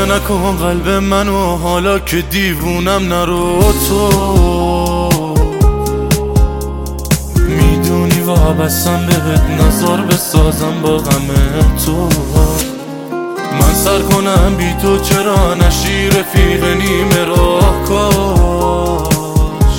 خسته نکن قلب منو حالا که دیوونم نرو تو میدونی وابستم بهت نظر بسازم با غم تو من سر کنم بی تو چرا نشی رفیق نیمه راه کاش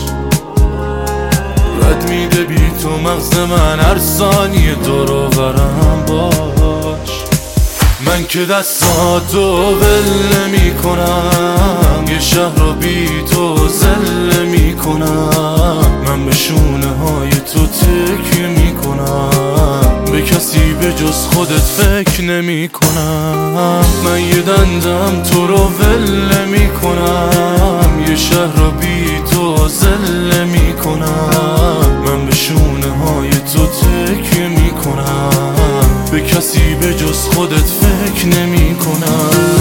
رد میده بی تو مغز من هر ثانیه دور و برم باش من که دستاتو ول نمی کنم یه شهر رو بی تو زل می کنم من به شونه های تو تکیه می کنم به کسی به جز خودت فکر نمی کنم من یه دندم تو رو ول نمی کنم یه شهر رو بی تو زل می کنم من به شونه های تو تکیه می کنم به کسی به جز خودت فکر نمی کنم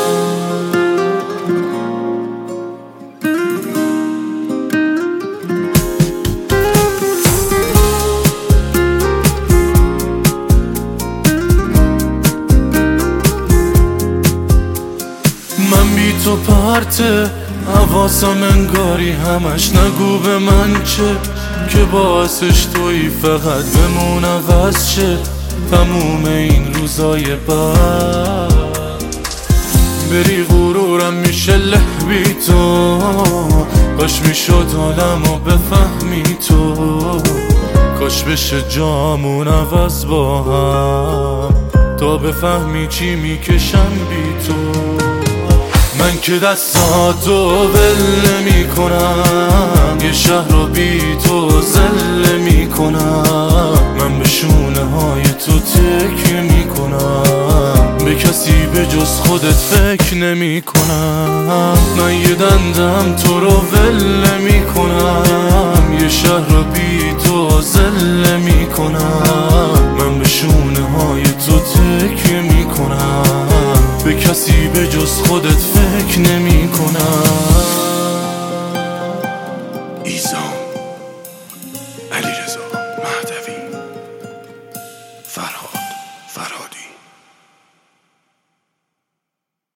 من بی تو پرته حواسم انگاری همش نگو به من چه که باعثش تویی فقط بمون عوض شه تموم این روزای بعد بری غرورم میشه له بی تو کاش میشد حالمو بفهمی تو کاش بشه جامون عوض با هم تا بفهمی چی میکشم بی تو من که دستاتو ول نمی کنم یه شهر رو بی تو زل می کنم من به شونه های تو تکیه می کنم به کسی به جز خودت فکر نمی کنم من یه دندم تو رو ول نمی کنم یه شهر رو بی تو زل می کنم من به شونه های تو تکیه می کنم به کسی به جز خودت فکر نمی کنم. ایزان